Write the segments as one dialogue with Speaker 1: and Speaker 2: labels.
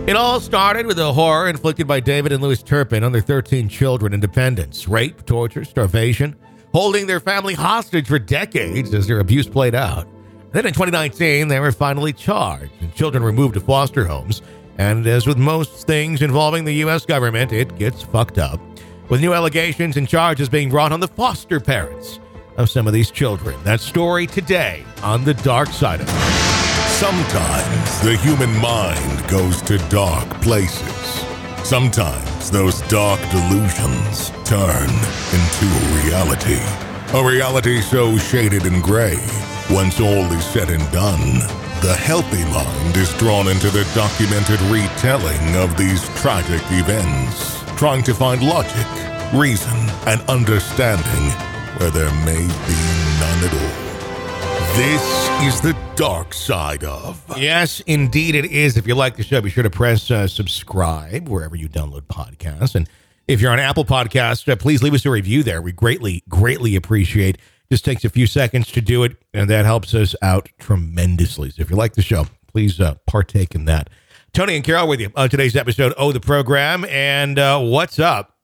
Speaker 1: It all started with the horror inflicted by David and Louis Turpin on their 13 children in Independence. Rape, torture, starvation, holding their family hostage for decades as their abuse played out. Then in 2019, they were finally charged, and children were moved to foster homes. And as with most things involving the U.S. government, it gets fucked up, with new allegations and charges being brought on the foster parents of some of these children. That story today on The Dark Side of It.
Speaker 2: Sometimes the human mind goes to dark places. Sometimes those dark delusions turn into reality. A reality so shaded and gray, once all is said and done, the healthy mind is drawn into the documented retelling of these tragic events, trying to find logic, reason, and understanding where there may be none at all. This is The Dark Side of.
Speaker 1: Yes, indeed it is. If you like the show, be sure to press subscribe wherever you download podcasts. And if you're on Apple Podcasts, please leave us a review there. We greatly appreciate it. Just takes a few seconds to do it, and that helps us out tremendously. So if you like the show, please partake in that. Tony and Carol with you on today's episode of the program. And what's up?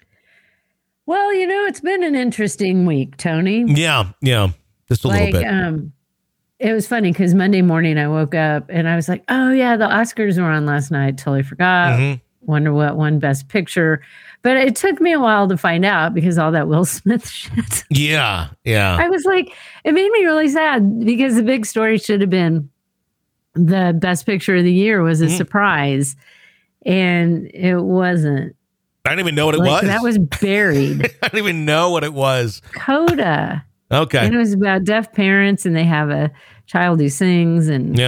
Speaker 3: Well, it's been an interesting week, Tony.
Speaker 1: Yeah. Just a little bit.
Speaker 3: It was funny because Monday morning I woke up and I was like, oh, yeah, the Oscars were on last night. Totally forgot. Mm-hmm. Wonder what won Best Picture. But it took me a while to find out because all that Will Smith shit.
Speaker 1: Yeah.
Speaker 3: I was like, it made me really sad because the big story should have been the Best Picture of the year was a surprise. And it wasn't.
Speaker 1: I didn't even know what it was.
Speaker 3: That was buried.
Speaker 1: I didn't even know what it was.
Speaker 3: Coda.
Speaker 1: Okay.
Speaker 3: And it was about deaf parents and they have a child who sings and,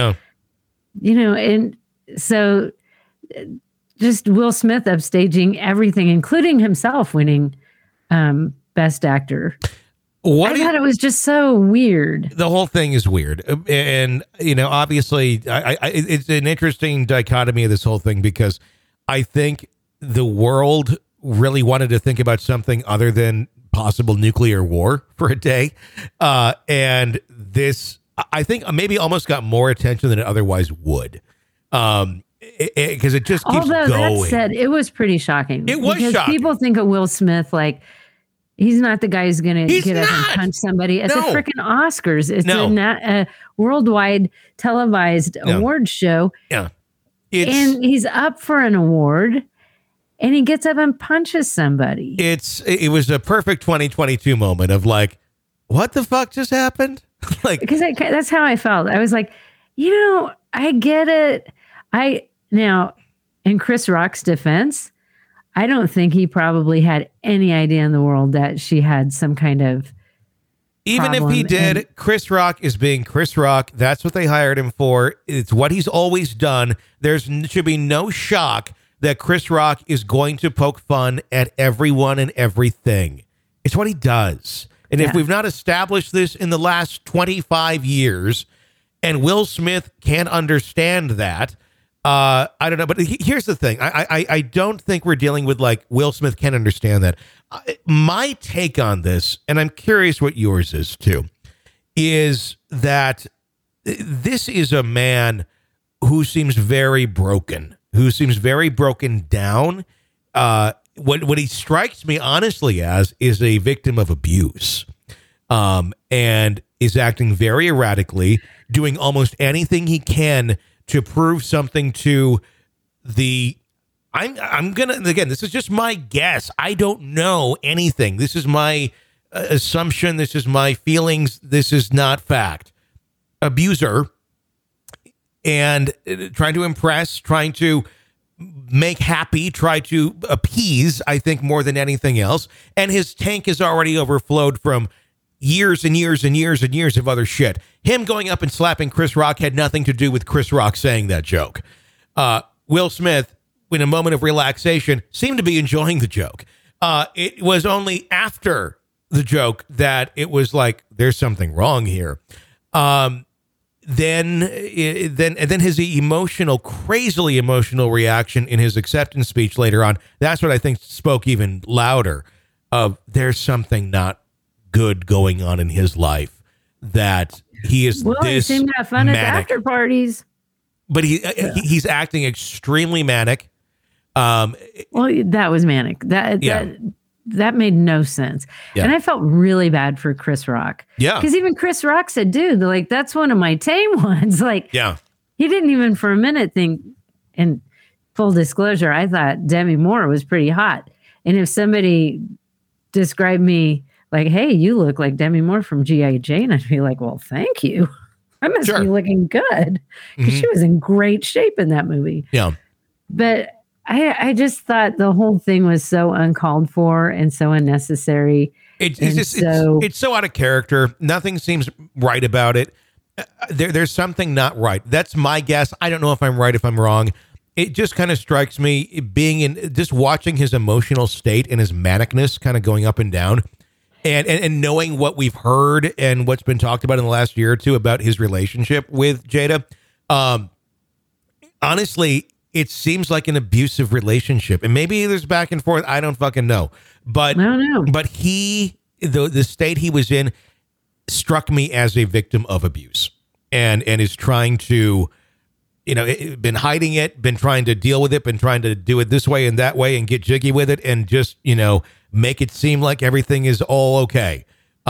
Speaker 3: and so just Will Smith upstaging everything, including himself winning Best Actor. I thought it was just so weird.
Speaker 1: The whole thing is weird. And, obviously it's an interesting dichotomy of this whole thing because I think the world really wanted to think about something other than possible nuclear war for a day. And this, I think maybe almost got more attention than it otherwise would. Because it just keeps going.
Speaker 3: That said, it was pretty shocking.
Speaker 1: It was
Speaker 3: because
Speaker 1: shocking.
Speaker 3: People think of Will Smith like he's not the guy who's going to get up and punch somebody. It's a freaking Oscars. It's a worldwide televised award show.
Speaker 1: Yeah.
Speaker 3: And he's up for an award. And he gets up and punches somebody.
Speaker 1: It was a perfect 2022 moment of like, what the fuck just happened?
Speaker 3: Because that's how I felt. I was like, I get it. Now, in Chris Rock's defense, I don't think he probably had any idea in the world that she had some kind of
Speaker 1: Even if he did, Chris Rock is being Chris Rock. That's what they hired him for. It's what he's always done. Should be no shock that Chris Rock is going to poke fun at everyone and everything. It's what he does. And if we've not established this in the last 25 years, and Will Smith can't understand that, I don't know. But here's the thing. I don't think we're dealing with like Will Smith can't understand that. My take on this, and I'm curious what yours is too, is that this is a man who seems very broken. Who seems very broken down. What he strikes me honestly as is a victim of abuse, and is acting very erratically, doing almost anything he can to prove something to the. I'm gonna again. This is just my guess. I don't know anything. This is my assumption. This is my feelings. This is not fact. Abuser. And trying to impress, trying to make happy, try to appease, I think, more than anything else. And his tank has already overflowed from years and years and years and years of other shit. Him going up and slapping Chris Rock had nothing to do with Chris Rock saying that joke. Will Smith, in a moment of relaxation, seemed to be enjoying the joke. It was only after the joke that it was like, there's something wrong here. Then his crazily emotional reaction in his acceptance speech later on, that's what I think spoke even louder of there's something not good going on in his life, that he is
Speaker 3: he seemed to have fun
Speaker 1: manic.
Speaker 3: at after parties.
Speaker 1: but he's acting extremely manic.
Speaker 3: Well, that was manic. That made no sense. Yeah. And I felt really bad for Chris Rock.
Speaker 1: Yeah.
Speaker 3: Because even Chris Rock said, dude, like, that's one of my tame ones. Like,
Speaker 1: yeah.
Speaker 3: He didn't even for a minute think, and full disclosure, I thought Demi Moore was pretty hot. And if somebody described me like, hey, you look like Demi Moore from G.I. Jane, I'd be like, well, thank you. I must be looking good. Because she was in great shape in that movie.
Speaker 1: Yeah.
Speaker 3: But I just thought the whole thing was so uncalled for and so unnecessary.
Speaker 1: It's so out of character. Nothing seems right about it. There's something not right. That's my guess. I don't know if I'm right, if I'm wrong. It just kind of strikes me just watching his emotional state and his manicness kind of going up and down and knowing what we've heard and what's been talked about in the last year or two about his relationship with Jada. Honestly, it seems like an abusive relationship, and maybe there's back and forth. I don't fucking know, but
Speaker 3: I don't know.
Speaker 1: But the state he was in struck me as a victim of abuse, and is trying to, been hiding it, been trying to deal with it, been trying to do it this way and that way, and get jiggy with it, and just make it seem like everything is all okay.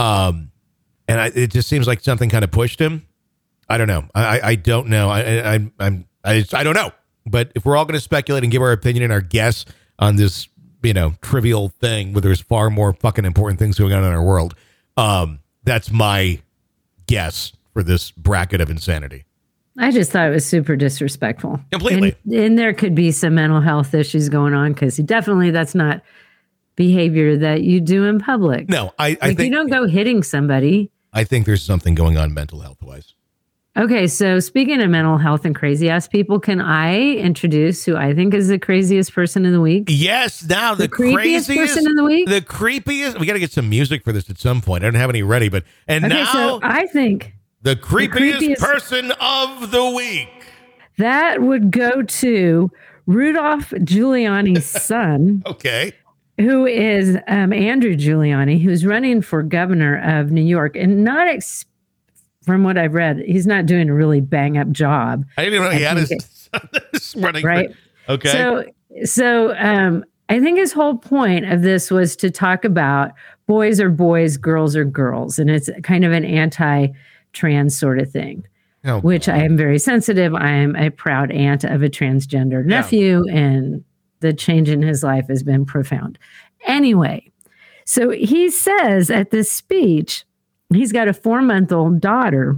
Speaker 1: It just seems like something kind of pushed him. I don't know. I don't know. I don't know. But if we're all going to speculate and give our opinion and our guess on this, trivial thing where there's far more fucking important things going on in our world, that's my guess for this bracket of insanity.
Speaker 3: I just thought it was super disrespectful.
Speaker 1: Completely.
Speaker 3: And there could be some mental health issues going on because that's not behavior that you do in public.
Speaker 1: No, I think
Speaker 3: you don't go hitting somebody.
Speaker 1: I think there's something going on mental health wise.
Speaker 3: Okay, so speaking of mental health and crazy ass people, can I introduce who I think is the craziest person in the week?
Speaker 1: Yes, now the
Speaker 3: creepiest person in the week.
Speaker 1: The creepiest. We got to get some music for this at some point. I don't have any ready, but now
Speaker 3: so I think
Speaker 1: the creepiest person of the week.
Speaker 3: That would go to Rudolph Giuliani's son.
Speaker 1: Okay.
Speaker 3: Who is Andrew Giuliani, who's running for governor of New York, and from what I've read, he's not doing a really bang up job.
Speaker 1: I didn't even know he had his running.
Speaker 3: Right.
Speaker 1: Okay.
Speaker 3: So I think his whole point of this was to talk about boys are boys, girls are girls. And it's kind of an anti-trans sort of thing, which I am very sensitive. I am a proud aunt of a transgender nephew, and the change in his life has been profound. Anyway, so he says at this speech, he's got a 4-month-old daughter.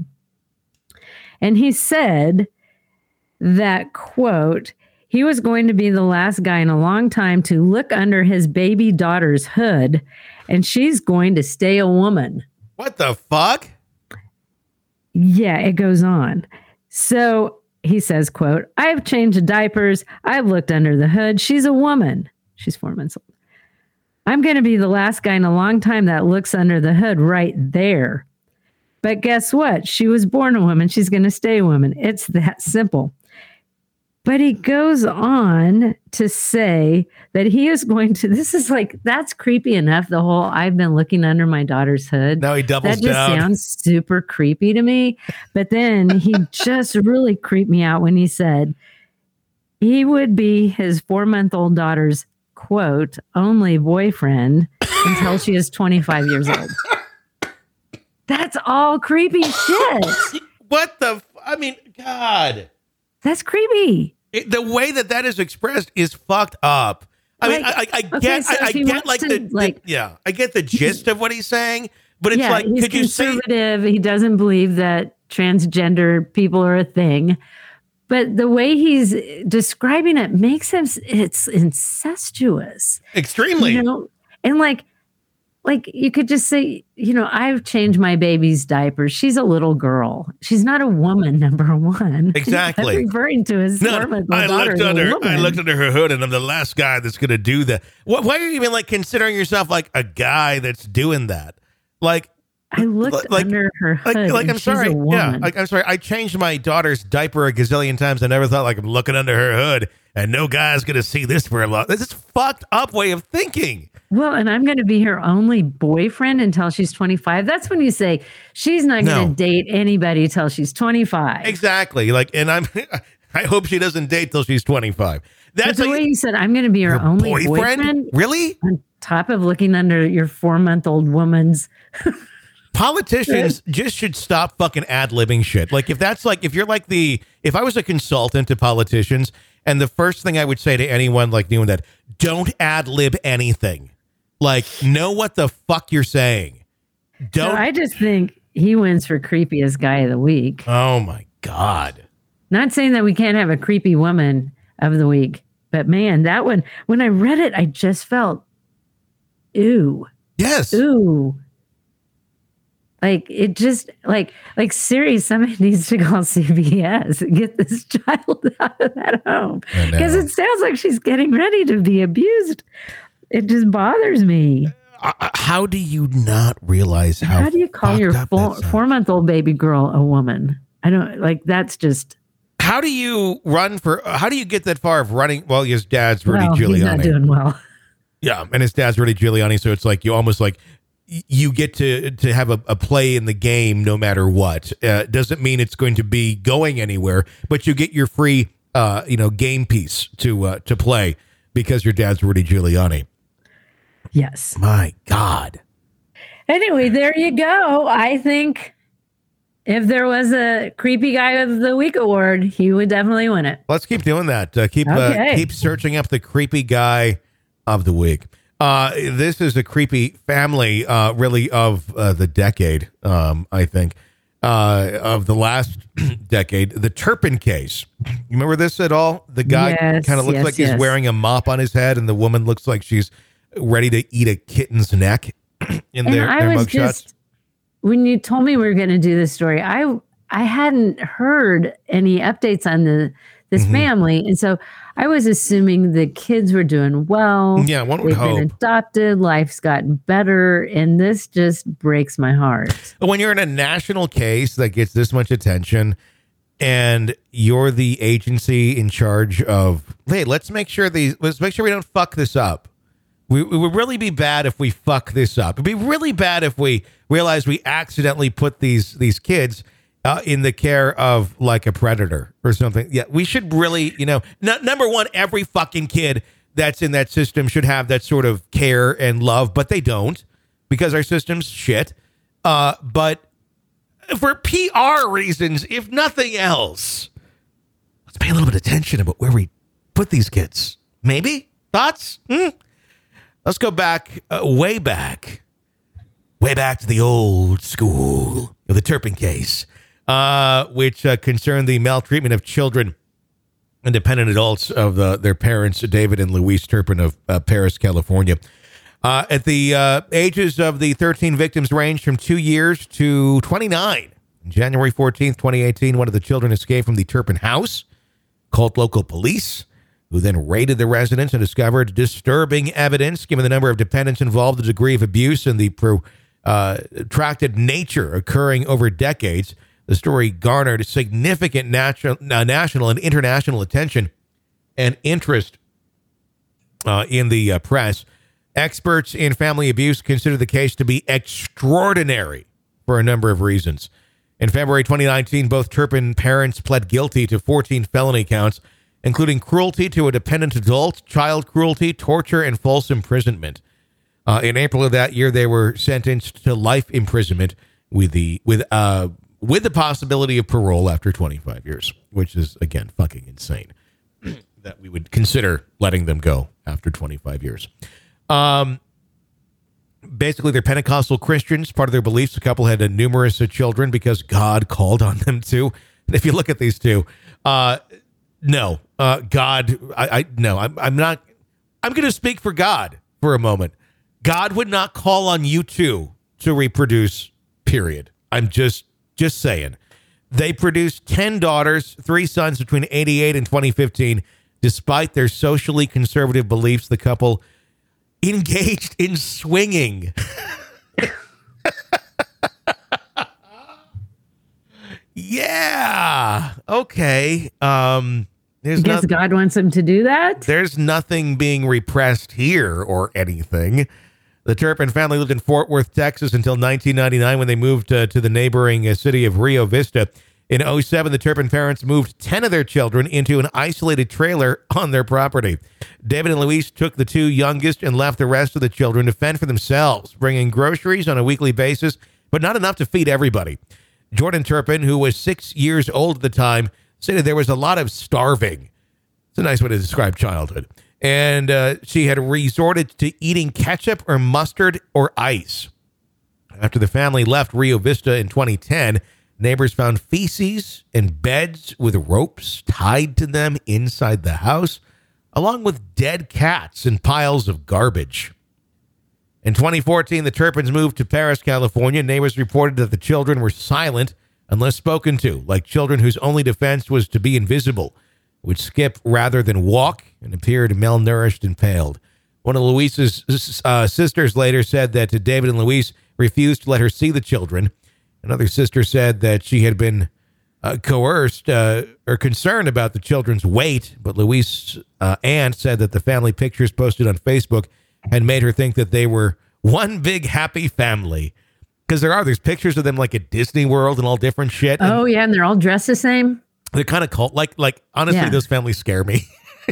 Speaker 3: And he said that, quote, he was going to be the last guy in a long time to look under his baby daughter's hood, and she's going to stay a woman.
Speaker 1: What the fuck?
Speaker 3: Yeah, it goes on. So he says, quote, I've changed diapers. I've looked under the hood. She's a woman. She's 4 months old. I'm going to be the last guy in a long time that looks under the hood right there. But guess what? She was born a woman. She's going to stay a woman. It's that simple. But he goes on to say that he is going to, that's creepy enough. The whole, I've been looking under my daughter's hood.
Speaker 1: Now he doubles down. That
Speaker 3: just sounds super creepy to me. But then he just really creeped me out when he said he would be his 4-month-old daughter's, quote, only boyfriend until she is 25 years old. That's all creepy shit.
Speaker 1: What God.
Speaker 3: That's creepy.
Speaker 1: The way that is expressed is fucked up. I get the gist of what he's saying, but it's like,
Speaker 3: he's
Speaker 1: could you say
Speaker 3: conservative? He doesn't believe that transgender people are a thing. But the way he's describing it makes him, it's incestuous.
Speaker 1: Extremely.
Speaker 3: And like you could just say, I've changed my baby's diapers. She's a little girl. She's not a woman, number one.
Speaker 1: Exactly.
Speaker 3: I'm referring to his daughter.
Speaker 1: I looked under her hood, and I'm the last guy that's going to do that. Why are you even considering yourself like a guy that's doing that?
Speaker 3: I looked under her hood.
Speaker 1: I'm sorry. Yeah. I'm sorry. I changed my daughter's diaper a gazillion times. I never thought I'm looking under her hood and no guy's going to see this for a lot. This is fucked up way of thinking.
Speaker 3: Well, and I'm going to be her only boyfriend until she's 25. That's when you say she's not going to date anybody till she's 25.
Speaker 1: Exactly. And I'm I hope she doesn't date till she's 25.
Speaker 3: That's the way you said, I'm going to be your only boyfriend.
Speaker 1: Really?
Speaker 3: On top of looking under your 4-month-old woman's.
Speaker 1: Politicians just should stop fucking ad-libbing shit. Like, if I was a consultant to politicians, and the first thing I would say to anyone like doing that, don't ad-lib anything. Like, know what the fuck you're saying. Don't.
Speaker 3: So I just think he wins for creepiest guy of the week.
Speaker 1: Oh my God.
Speaker 3: Not saying that we can't have a creepy woman of the week, but man, that one, when I read it, I just felt, ooh.
Speaker 1: Yes.
Speaker 3: Ooh. Like, it just, like Siri, somebody needs to call CBS and get this child out of that home. Because it sounds like she's getting ready to be abused. It just bothers me.
Speaker 1: How do you not realize how
Speaker 3: do you call your 4-month-old baby girl a woman? I don't, like, that's just.
Speaker 1: How do you get that far of running? Well, his dad's Rudy Giuliani.
Speaker 3: He's not doing well.
Speaker 1: Yeah, and his dad's Rudy Giuliani, so it's like you almost like you get to have a play in the game no matter what. Doesn't mean it's going to be going anywhere, but you get your free game piece to play because your dad's Rudy Giuliani.
Speaker 3: Yes.
Speaker 1: My God.
Speaker 3: Anyway, there you go. I think if there was a creepy guy of the week award, he would definitely win it.
Speaker 1: Let's keep doing that. Keep searching up the creepy guy of the week. This is a creepy family, really, of the decade, I think, of the last decade. The Turpin case. You remember this at all? The guy kind of looks like he's wearing a mop on his head, and the woman looks like she's ready to eat a kitten's neck in their mugshots.
Speaker 3: When you told me we were going to do this story, I hadn't heard any updates on this family. And so I was assuming the kids were doing well.
Speaker 1: Yeah, one would hope.
Speaker 3: They've been adopted. Life's gotten better. And this just breaks my heart.
Speaker 1: When you're in a national case that gets this much attention and you're the agency in charge of, hey, let's make sure we don't fuck this up. It would really be bad if we fuck this up. It'd be really bad if we realize we accidentally put these kids in the care of like a predator or something. Yeah, we should really, number one, every fucking kid that's in that system should have that sort of care and love, but they don't because our system's shit. But for PR reasons, if nothing else, let's pay a little bit of attention about where we put these kids. Maybe? Thoughts? Let's go back, way back to the old school of the Turpin case, which concerned the maltreatment of children and dependent adults of their parents, David and Louise Turpin of Paris, California. At the ages of the 13 victims ranged from 2 years to 29. On January 14th, 2018, one of the children escaped from the Turpin house, called local police, who then raided the residence and discovered disturbing evidence, given the number of dependents involved, the degree of abuse, and the protracted nature occurring over decades. The story garnered significant national and international attention and interest in the press. Experts in family abuse consider the case to be extraordinary for a number of reasons. In February 2019, both Turpin parents pled guilty to 14 felony counts, including cruelty to a dependent adult, child cruelty, torture, and false imprisonment. In April of that year, they were sentenced to life imprisonment with the possibility of parole after 25 years, which is, again, fucking insane that we would consider letting them go after 25 years. Basically, they're Pentecostal Christians. Part of their beliefs, the couple had numerous children because God called on them to. And if you look at these two, no, God, no, I'm not. I'm going to speak for God for a moment. God would not call on you two to reproduce, period. I'm just saying. They produced 10 daughters, 3 sons between 1988 and 2015. Despite their socially conservative beliefs, the couple engaged in swinging. Yeah. Okay.
Speaker 3: I guess God wants him to do that?
Speaker 1: There's nothing being repressed here or anything. The Turpin family lived in Fort Worth, Texas until 1999 when they moved to the neighboring city of Rio Vista. In 2007, the Turpin parents moved 10 of their children into an isolated trailer on their property. David and Louise took the two youngest and left the rest of the children to fend for themselves, bringing groceries on a weekly basis, but not enough to feed everybody. Jordan Turpin, who was 6 years old at the time, said there was a lot of starving. It's a nice way to describe childhood. And she had resorted to eating ketchup or mustard or ice. After the family left Rio Vista in 2010, neighbors found feces and beds with ropes tied to them inside the house, along with dead cats and piles of garbage. In 2014, the Turpins moved to Paris, California. Neighbors reported that the children were silent unless spoken to, like children whose only defense was to be invisible, would skip rather than walk, and appeared malnourished and paled. One of Louise's sisters later said that David and Louise refused to let her see the children. Another sister said that she had been coerced or concerned about the children's weight, but Louise's aunt said that the family pictures posted on Facebook had made her think that they were one big happy family. Because there's pictures of them like at Disney World and all different shit.
Speaker 3: Oh, yeah, and they're all dressed the same.
Speaker 1: They're kind of cult. Like honestly, Those families scare me.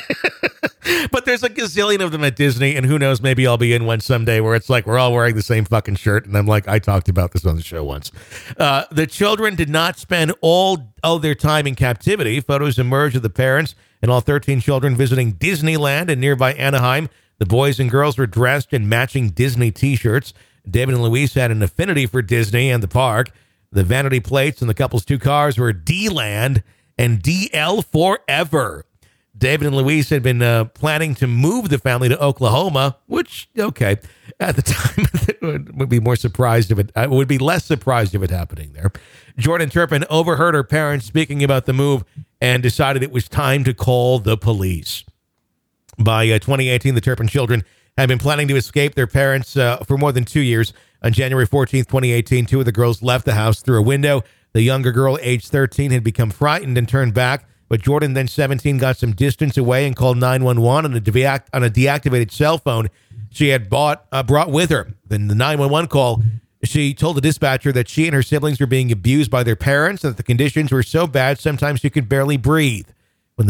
Speaker 1: But there's a gazillion of them at Disney, and who knows, maybe I'll be in one someday where it's like we're all wearing the same fucking shirt, and I'm like, I talked about this on the show once. The children did not spend all their time in captivity. Photos emerged of the parents and all 13 children visiting Disneyland in nearby Anaheim. The boys and girls were dressed in matching Disney T-shirts. David and Louise had an affinity for Disney and the park. The vanity plates in the couple's two cars were D-Land and DL Forever. David and Louise had been planning to move the family to Oklahoma, which, okay, at the time would be more surprised if it would be less surprised if it happening there. Jordan Turpin overheard her parents speaking about the move and decided it was time to call the police. By 2018, the Turpin children had been planning to escape their parents for more than 2 years. On January 14th, 2018, two of the girls left the house through a window. The younger girl, age 13, had become frightened and turned back. But Jordan, then 17, got some distance away and called 911 on a deactivated cell phone she had brought with her. Then the 911 call, she told the dispatcher that she and her siblings were being abused by their parents and that the conditions were so bad sometimes she could barely breathe. When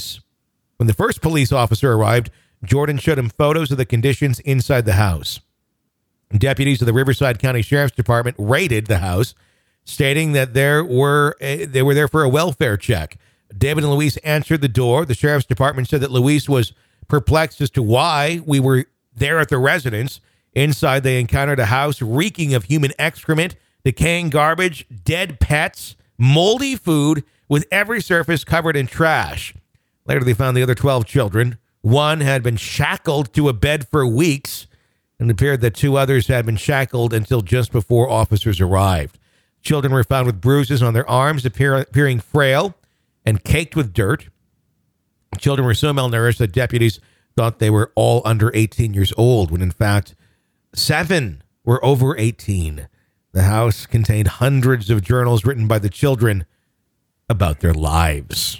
Speaker 1: the first police officer arrived, Jordan showed him photos of the conditions inside the house. Deputies of the Riverside County Sheriff's Department raided the house, stating that they were there for a welfare check. David and Louise answered the door. The Sheriff's Department said that Louise was perplexed as to why we were there at the residence. Inside, they encountered a house reeking of human excrement, decaying garbage, dead pets, moldy food, with every surface covered in trash. Later, they found the other 12 children. One had been shackled to a bed for weeks, and it appeared that two others had been shackled until just before officers arrived. Children were found with bruises on their arms, appearing frail and caked with dirt. Children were so malnourished that deputies thought they were all under 18 years old, when in fact 7 were over 18. The house contained hundreds of journals written by the children about their lives.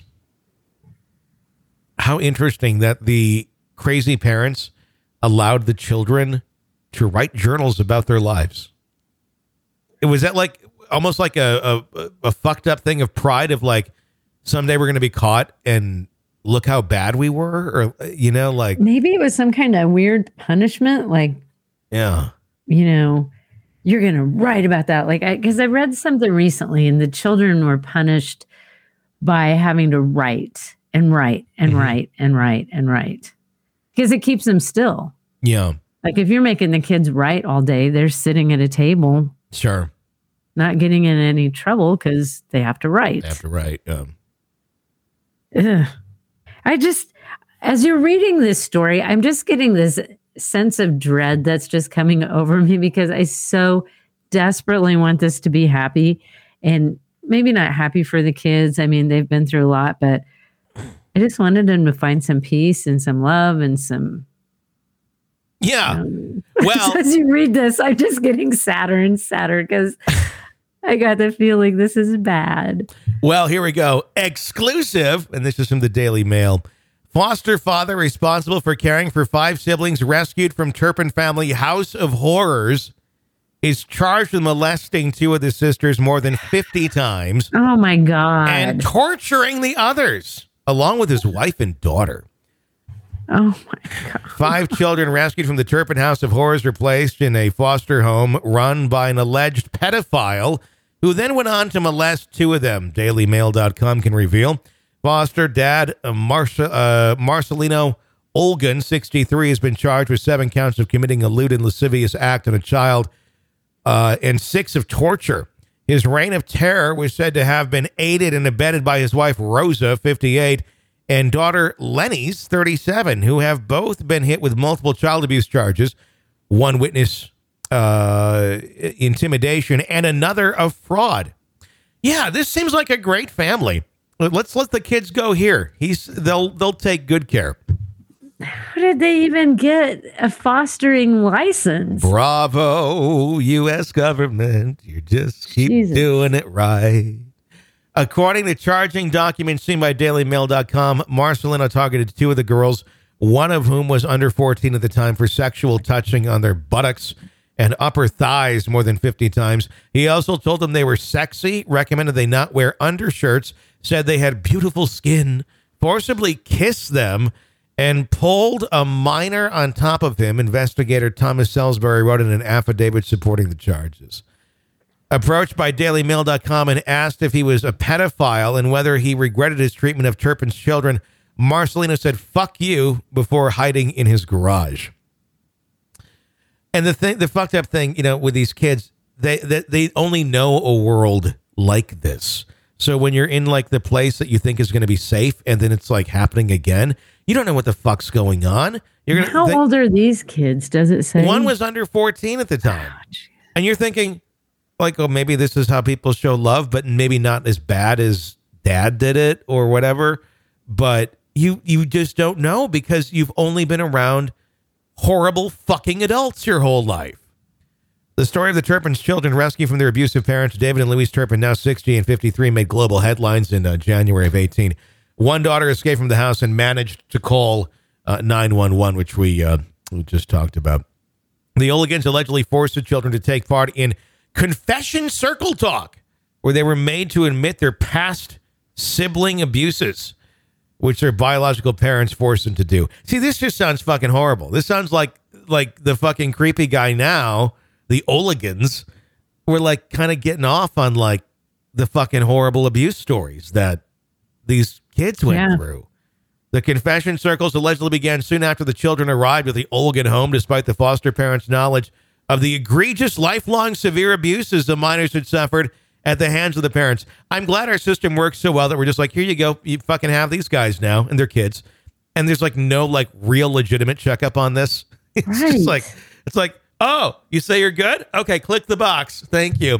Speaker 1: How interesting that the crazy parents allowed the children to write journals about their lives. Was that like almost like a fucked up thing of pride of like, someday we're going to be caught and look how bad we were? Or, like
Speaker 3: maybe it was some kind of weird punishment. Like,
Speaker 1: yeah,
Speaker 3: you're going to write about that. Like, because I read something recently and the children were punished by having to write and write and write and write and write because it keeps them still.
Speaker 1: Yeah.
Speaker 3: Like if you're making the kids write all day, they're sitting at a table.
Speaker 1: Sure.
Speaker 3: Not getting in any trouble because they have to write.
Speaker 1: They have to write.
Speaker 3: As you're reading this story, I'm just getting this sense of dread that's just coming over me because I so desperately want this to be happy, and maybe not happy for the kids. I mean, they've been through a lot, but I just wanted them to find some peace and some love and some.
Speaker 1: Yeah. Well,
Speaker 3: as you read this, I'm just getting sadder and sadder because I got the feeling this is bad.
Speaker 1: Well, here we go. Exclusive, and this is from the Daily Mail. Foster father responsible for caring for 5 siblings rescued from Turpin family house of horrors is charged with molesting two of the sisters more than 50 times.
Speaker 3: Oh, my God.
Speaker 1: And torturing the others, along with his wife and daughter.
Speaker 3: Oh, my God.
Speaker 1: 5 children rescued from the Turpin House of Horrors were placed in a foster home run by an alleged pedophile who then went on to molest 2 of them, DailyMail.com can reveal. Foster dad Marcelino Olgan, 63, has been charged with 7 counts of committing a lewd and lascivious act on a child and 6 of torture. His reign of terror was said to have been aided and abetted by his wife, Rosa, 58, and daughter, Lenny's, 37, who have both been hit with multiple child abuse charges, one witness intimidation and another of fraud. Yeah, this seems like a great family. Let's let the kids go here. They'll take good care.
Speaker 3: How did they even get a fostering license?
Speaker 1: Bravo, U.S. government. You just keep doing it right. According to charging documents seen by DailyMail.com, Marcelino targeted 2 of the girls, one of whom was under 14 at the time, for sexual touching on their buttocks and upper thighs more than 50 times. He also told them they were sexy, recommended they not wear undershirts, said they had beautiful skin, forcibly kissed them, and pulled a minor on top of him, investigator Thomas Salisbury wrote in an affidavit supporting the charges. Approached by DailyMail.com and asked if he was a pedophile and whether he regretted his treatment of Turpin's children, Marcelino said, "Fuck you," before hiding in his garage. And the fucked up thing, with these kids, they only know a world like this. So when you're in like the place that you think is going to be safe and then it's like happening again, you don't know what the fuck's going on.
Speaker 3: How old are these kids? Does it say?
Speaker 1: One was under 14 at the time. And you're thinking like, oh, maybe this is how people show love, but maybe not as bad as dad did it or whatever. But you just don't know because you've only been around horrible fucking adults your whole life. The story of the Turpin's children rescued from their abusive parents, David and Louise Turpin, now 60 and 53, made global headlines in January of 18. One daughter escaped from the house and managed to call 911, which we just talked about. The Oligans allegedly forced the children to take part in confession circle talk, where they were made to admit their past sibling abuses, which their biological parents forced them to do. See, this just sounds fucking horrible. This sounds like the fucking creepy guy now. The Oligans were like kind of getting off on like the fucking horrible abuse stories that these kids went through. The confession circles allegedly began soon after the children arrived at the Oligan home, despite the foster parents' knowledge of the egregious, lifelong, severe abuses the minors had suffered at the hands of the parents. I'm glad our system works so well that we're just like, here you go. You fucking have these guys now and their kids. And there's like no like real legitimate checkup on this. It's just like, it's like, oh, you say you're good? Okay, click the box. Thank you.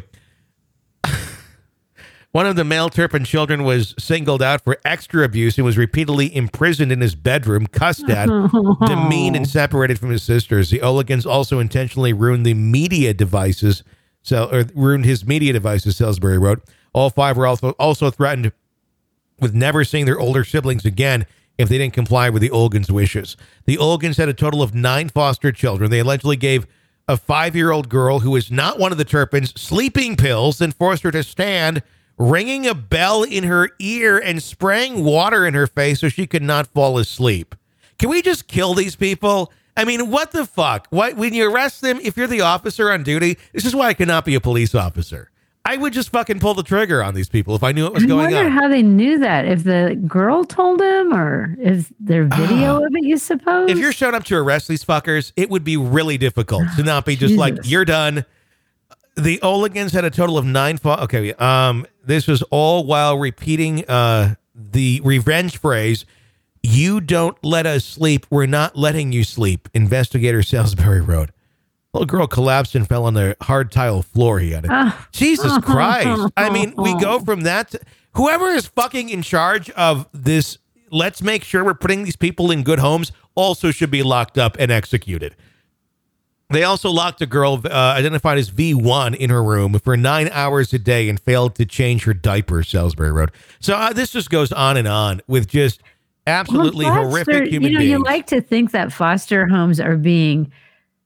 Speaker 1: One of the male Turpin children was singled out for extra abuse and was repeatedly imprisoned in his bedroom, cussed at, demeaned, and separated from his sisters. The Oligans also intentionally ruined the media devices, ruined his media devices, Salisbury wrote. All 5 were also threatened with never seeing their older siblings again if they didn't comply with the Oligans' wishes. The Oligans had a total of 9 foster children. They allegedly gave a 5-year-old girl who is not one of the Turpins sleeping pills and forced her to stand, ringing a bell in her ear and spraying water in her face so she could not fall asleep. Can we just kill these people? I mean, what the fuck? When you arrest them, if you're the officer on duty, this is why I cannot be a police officer. I would just fucking pull the trigger on these people if I knew what was going on.
Speaker 3: I wonder how they knew that. If the girl told him, or is there video of it, you suppose?
Speaker 1: If you're showing up to arrest these fuckers, it would be really difficult to not be just like, you're done. The Oligans had a total of 9. This was all while repeating the revenge phrase, "You don't let us sleep, we're not letting you sleep," investigator Salisbury wrote. Little girl collapsed and fell on the hard tile floor. He had it. Jesus Christ. I mean, we go from that to whoever is fucking in charge of this, let's make sure we're putting these people in good homes, also should be locked up and executed. They also locked a girl identified as V1 in her room for 9 hours a day and failed to change her diaper, Salisbury wrote. So this just goes on with just absolutely horrific human beings.
Speaker 3: You like to think that foster homes are being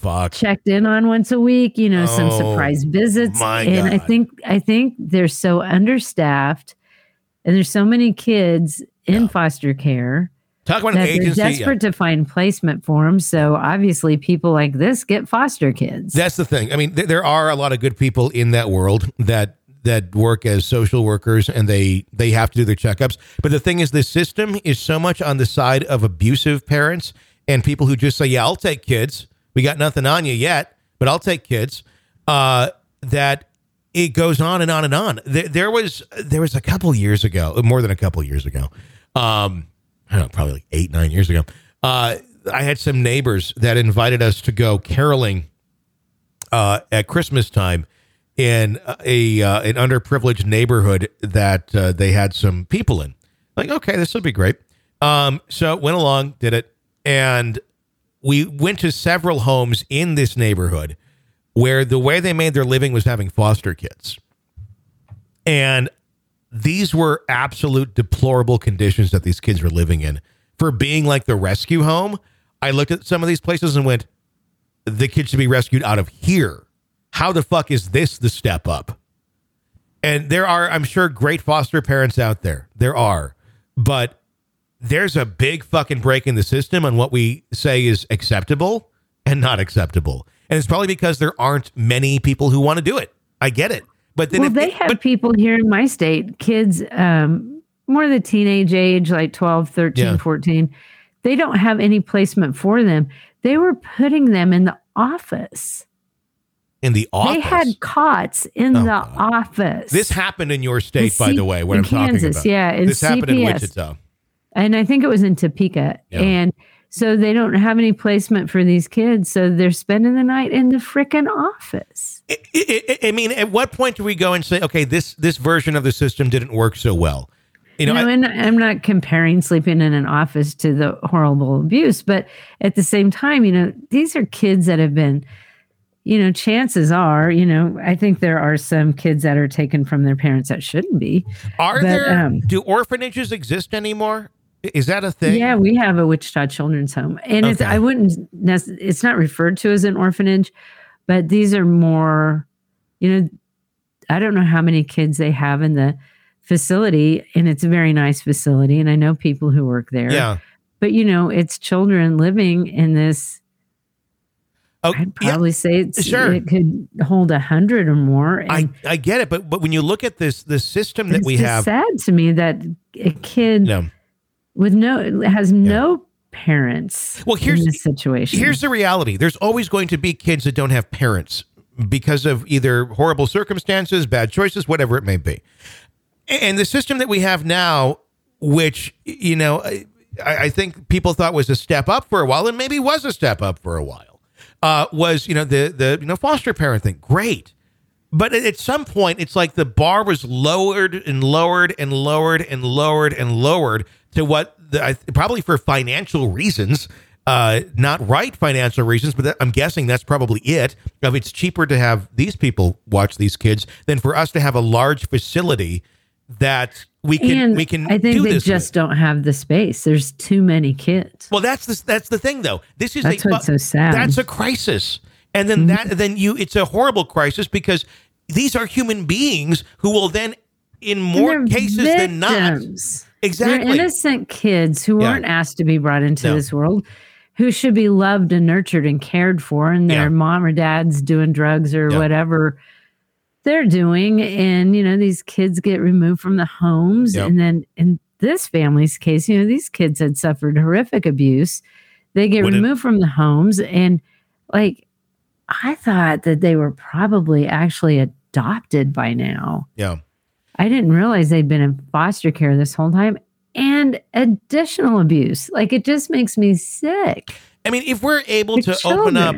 Speaker 1: fuck.
Speaker 3: checked in on once a week, some surprise visits. And
Speaker 1: God.
Speaker 3: I think they're so understaffed and there's so many kids in foster care.
Speaker 1: Talk about an agency.
Speaker 3: They're desperate to find placement for them. So obviously people like this get foster kids.
Speaker 1: That's the thing. I mean, there are a lot of good people in that world that work as social workers, and they have to do their checkups. But the thing is, the system is so much on the side of abusive parents and people who just say, yeah, I'll take kids. We got nothing on you yet, but I'll take kids. That it goes on and on and on. There was a couple years ago, more than a couple years ago. I don't know, probably like 8-9 years ago. I had some neighbors that invited us to go caroling at Christmas time in an underprivileged neighborhood that they had some people in. Like, okay, this will be great. So went along, did it, and we went to several homes in this neighborhood where the way they made their living was having foster kids. And these were absolute deplorable conditions that these kids were living in. For being like the rescue home, I looked at some of these places and went, the kids should be rescued out of here. How the fuck is this the step up? And there are, I'm sure, great foster parents out there. There are. But there's a big fucking break in the system on what we say is acceptable and not acceptable. And it's probably because there aren't many people who want to do it. I get it. But then
Speaker 3: they have people here in my state, kids more the teenage age, like 12, 13, 14. They don't have any placement for them. They were putting them in the office.
Speaker 1: In the office?
Speaker 3: They had cots in the office.
Speaker 1: This happened in your state, by the way, what I'm
Speaker 3: Kansas,
Speaker 1: talking about.
Speaker 3: Yeah,
Speaker 1: this happened in Wichita.
Speaker 3: And I think it was in Topeka. Yeah. And so they don't have any placement for these kids. So they're spending the night in the frickin' office.
Speaker 1: I mean, at what point do we go and say, okay, this version of the system didn't work so well?
Speaker 3: And I'm not comparing sleeping in an office to the horrible abuse, but at the same time, these are kids that have been, chances are, I think there are some kids that are taken from their parents that shouldn't be.
Speaker 1: Do orphanages exist anymore? Is that a thing?
Speaker 3: Yeah, we have a Wichita Children's Home, and it's not referred to as an orphanage, but these are more, I don't know how many kids they have in the facility, and it's a very nice facility, and I know people who work there.
Speaker 1: Yeah.
Speaker 3: But, it's children living in this. I'd probably say it could hold 100 or more. And
Speaker 1: I get it, but when you look at the system that we have,
Speaker 3: it's sad to me that a kid with no parents.
Speaker 1: Well,
Speaker 3: in this situation.
Speaker 1: Here's the reality: there's always going to be kids that don't have parents because of either horrible circumstances, bad choices, whatever it may be. And the system that we have now, which I think people thought was a step up for a while, and maybe was a step up for a while. Was the foster parent thing. Great. But at some point, it's like the bar was lowered and lowered and lowered and lowered and lowered to what probably for financial reasons, not right financial reasons, but I'm guessing that's probably it. It's cheaper to have these people watch these kids than for us to have a large facility that we can
Speaker 3: I think they just don't have the space. There's too many kids.
Speaker 1: Well, that's the thing though. That's
Speaker 3: what's so sad.
Speaker 1: That's a crisis. And then it's a horrible crisis because these are human beings who will then, in more cases than not, exactly,
Speaker 3: they're innocent kids who aren't asked to be brought into this world, who should be loved and nurtured and cared for, and their mom or dad's doing drugs or whatever they're doing, and these kids get removed from the homes, and then in this family's case, these kids had suffered horrific abuse. They get removed from the homes, and I thought that they were probably actually adopted by now.
Speaker 1: Yeah.
Speaker 3: I didn't realize they'd been in foster care this whole time and additional abuse. It just makes me sick.
Speaker 1: I mean, if we're able to open up,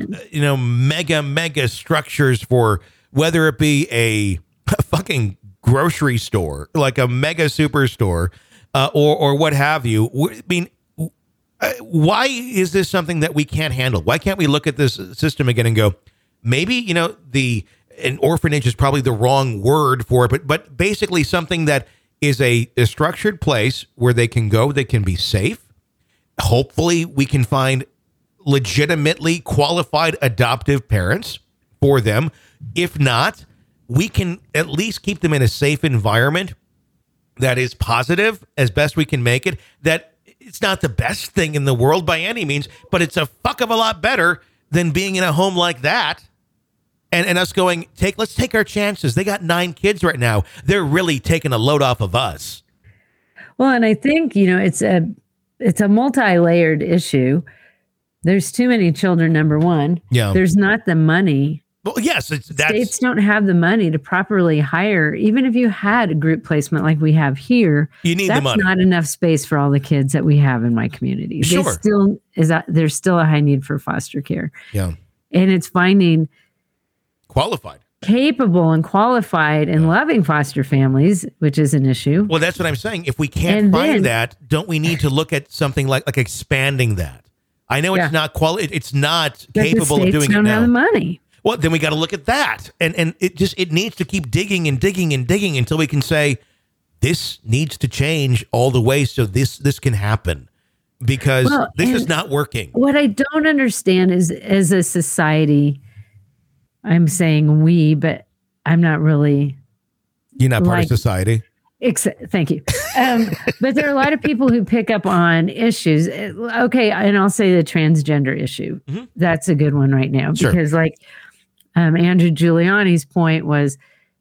Speaker 1: mega structures for whether it be a fucking grocery store, like a mega superstore, or what have you, I mean, why is this something that we can't handle? Why can't we look at this system again and go, maybe, an orphanage is probably the wrong word for it, but basically something that is a structured place where they can go, they can be safe. Hopefully we can find legitimately qualified adoptive parents for them. If not, we can at least keep them in a safe environment that is positive as best we can make it. That it's not the best thing in the world by any means, but it's a fuck of a lot better than being in a home like that. And us going, let's take our chances. They got 9 kids right now. They're really taking a load off of us.
Speaker 3: Well, and I think, it's a multi-layered issue. There's too many children, number one.
Speaker 1: Yeah.
Speaker 3: There's not the money.
Speaker 1: Well, yes.
Speaker 3: States don't have the money to properly hire. Even if you had a group placement like we have here,
Speaker 1: you need the money.
Speaker 3: That's not enough space for all the kids that we have in my community.
Speaker 1: Sure.
Speaker 3: There's still a high need for foster care.
Speaker 1: Yeah.
Speaker 3: And it's finding
Speaker 1: qualified,
Speaker 3: capable and qualified and loving foster families, which is an issue.
Speaker 1: Well, that's what I'm saying. If we can't find that, don't we need to look at something like expanding that? I know it's not it's not capable of doing it now.
Speaker 3: Don't have the money.
Speaker 1: Well, then we got to look at that, and it needs to keep digging and digging and digging until we can say this needs to change all the way so this can happen, because this is not working.
Speaker 3: What I don't understand is, as a society, I'm saying we, but I'm not really.
Speaker 1: You're not part of society.
Speaker 3: Thank you. But there are a lot of people who pick up on issues. Okay, and I'll say the transgender issue. Mm-hmm. That's a good one right now, because Andrew Giuliani's point was,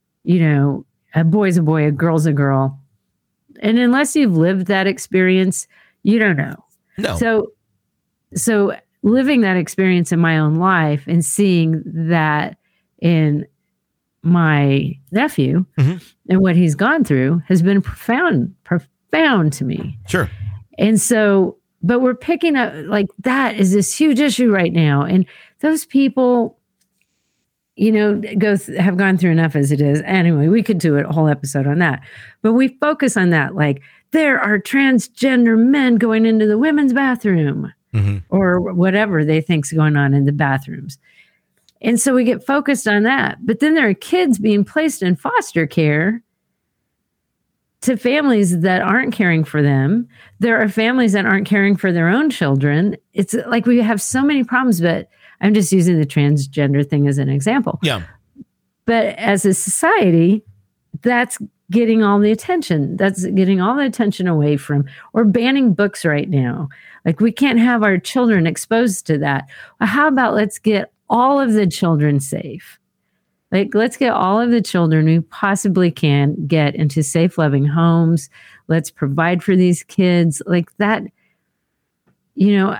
Speaker 3: a boy's a boy, a girl's a girl. And unless you've lived that experience, you don't know.
Speaker 1: No.
Speaker 3: So living that experience in my own life and seeing that in my nephew and what he's gone through has been profound to me.
Speaker 1: Sure.
Speaker 3: And so, but we're picking up that is this huge issue right now. And those people, have gone through enough as it is. Anyway, we could do a whole episode on that, but we focus on that. Like, there are transgender men going into the women's bathroom or whatever they think's going on in the bathrooms. And so we get focused on that. But then there are kids being placed in foster care to families that aren't caring for them. There are families that aren't caring for their own children. It's like we have so many problems, but I'm just using the transgender thing as an example.
Speaker 1: Yeah.
Speaker 3: But as a society, that's getting all the attention. That's getting all the attention away from, or banning books right now. Like, we can't have our children exposed to that. Well, how about let's get all of the children safe? Like, let's get all of the children we possibly can get into safe, loving homes. Let's provide for these kids like that. Like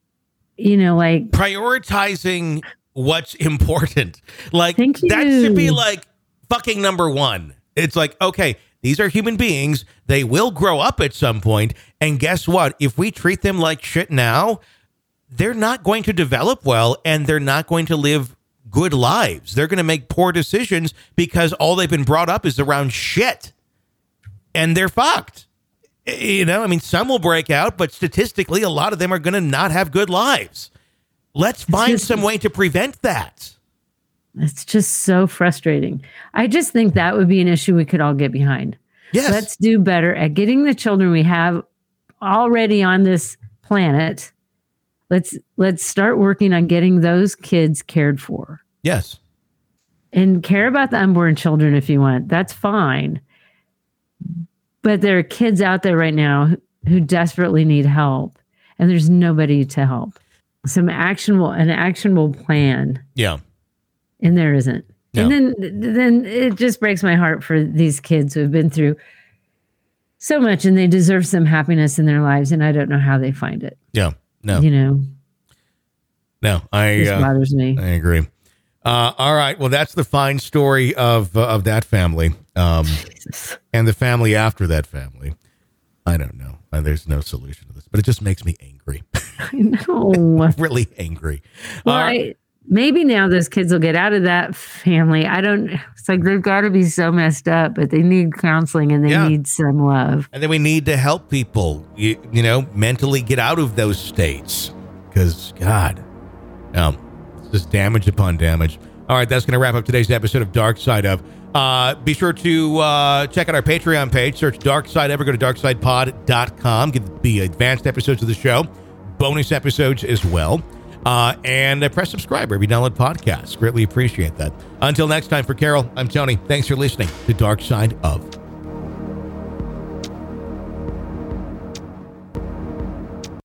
Speaker 1: prioritizing what's important. Like,
Speaker 3: that
Speaker 1: should be like fucking number one. It's like, okay, these are human beings. They will grow up at some point. And guess what? If we treat them like shit now, they're not going to develop well, and they're not going to live good lives. They're going to make poor decisions because all they've been brought up is around shit, and they're fucked. Some will break out, but statistically, a lot of them are going to not have good lives. Let's find some way to prevent that.
Speaker 3: It's just so frustrating. I just think that would be an issue we could all get behind.
Speaker 1: Yes.
Speaker 3: Let's do better at getting the children we have already on this planet. Let's start working on getting those kids cared for.
Speaker 1: Yes.
Speaker 3: And care about the unborn children if you want. That's fine. But there are kids out there right now who desperately need help, and there's nobody to help. An actionable plan.
Speaker 1: Yeah.
Speaker 3: And there isn't.
Speaker 1: No.
Speaker 3: And then it just breaks my heart for these kids who have been through so much, and they deserve some happiness in their lives, and I don't know how they find it.
Speaker 1: Yeah. No.
Speaker 3: No, it bothers me.
Speaker 1: I agree. All right. Well, that's the fine story of that family, and the family after that family. I don't know. There's no solution to this, but it just makes me angry.
Speaker 3: I know.
Speaker 1: Really angry.
Speaker 3: Well, maybe now those kids will get out of that family. It's like they've got to be so messed up, but they need counseling and they need some love.
Speaker 1: And then we need to help people, mentally get out of those states. Because, God, it's just damage upon damage. All right, that's going to wrap up today's episode of Dark Side Of. Be sure to check out our Patreon page. Search Dark Side Of, or go to darksidepod.com. Get the advanced episodes of the show, bonus episodes as well. And press subscribe wherever you download podcasts. Greatly appreciate that. Until next time, for Carol, I'm Tony. Thanks for listening to Dark Side of